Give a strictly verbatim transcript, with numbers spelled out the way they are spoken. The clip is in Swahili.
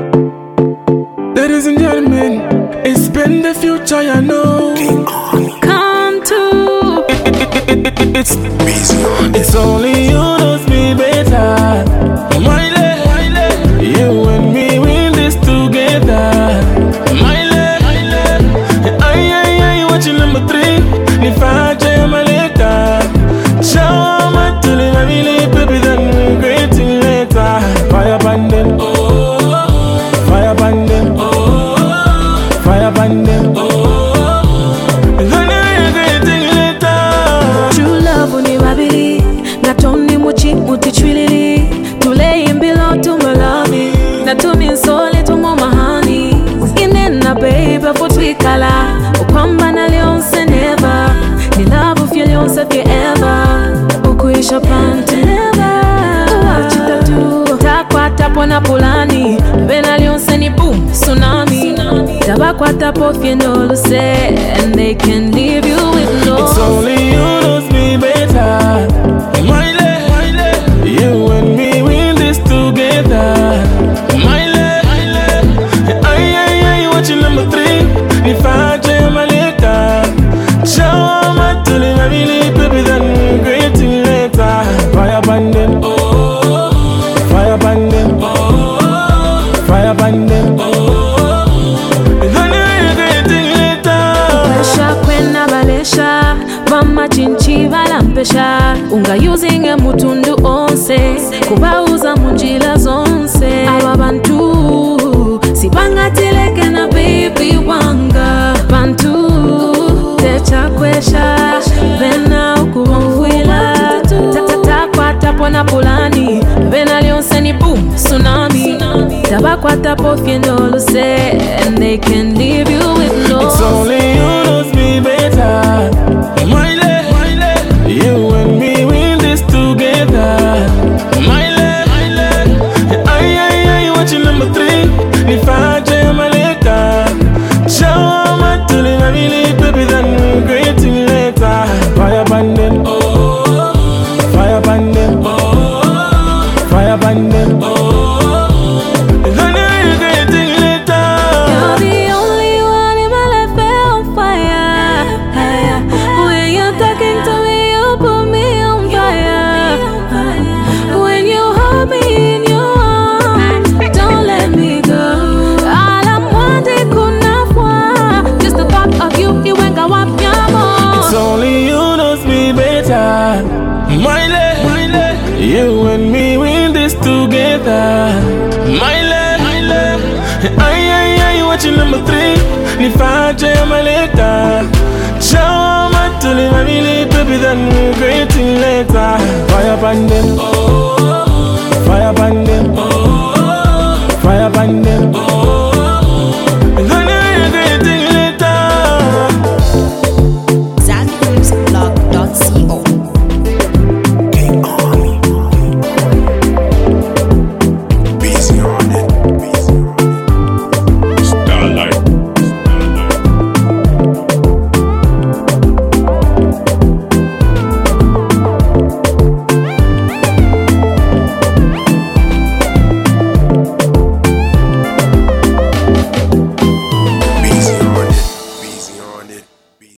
Ladies and gentlemen, it's been the future, I know. Come to it, it, it, It's It's only you knows me better. Miley, you and me win this together. Miley, ay ay ay, watching number three. Nifaje maleta. Show my tuli mamili, baby, then we're greeting later. Fire bandem, oh, fire bandem, oh, fire bandem, oh, then we're greeting later. True love uni wabili, natoni muchi muti chwilili. Tule imbilo tumalami, natumi nsole tumo mahani. Inena baby futwikala, ukwamba na lionse never. Ni love of your lionse forever. Ukuisha panti never. Uwachita tu, takwata pona pulani. Bena lionse ni boom, tsunami. Tabakwata po fienolo se, and they can leave you with no. It's only you knows me better. Miley, you and me win this together. Miley, ay ay ay, watching number three. Nifaje maleta. Show my tuli mamili, baby, then we're greeting later. Fire bandem, oh, fire bandem, oh, fire bandem, oh, then we're greeting later. Pesha kwena balesha, mama chinchi balampesha. Unga using a mutundu onse, kubauza munjila zonse. Aba bantu, sibanga tileke na baby wanga. Bantu, techa kwesha, bena ukuwila. Takwata pona pulani, bena lionse ni boom, tsunami. Tabakwata po fienolo se, and they can leave you with no. It's only you knows me better. Miley, you and me win this together. Miley, ay ay ay, watching number three. Nifaje maleta. Show my tuli mamili, baby, then we're greeting later. Fire bandem, oh, fire bandem, oh, fire bandem, oh, then we're greeting later. You're the only one in my life on fire. When you're talking to me, you put me on fire. When you hold me in your arms, don't let me go. All I'm wanting kunafwa, just the thought of you, you wake up your mom. It's only you knows me better. Miley, you and me win this together. Miley, ay ay ay, watching number three. Nifaje maleta. Show my tuli mamili, baby, then we're greeting later. Fire bandem, oh.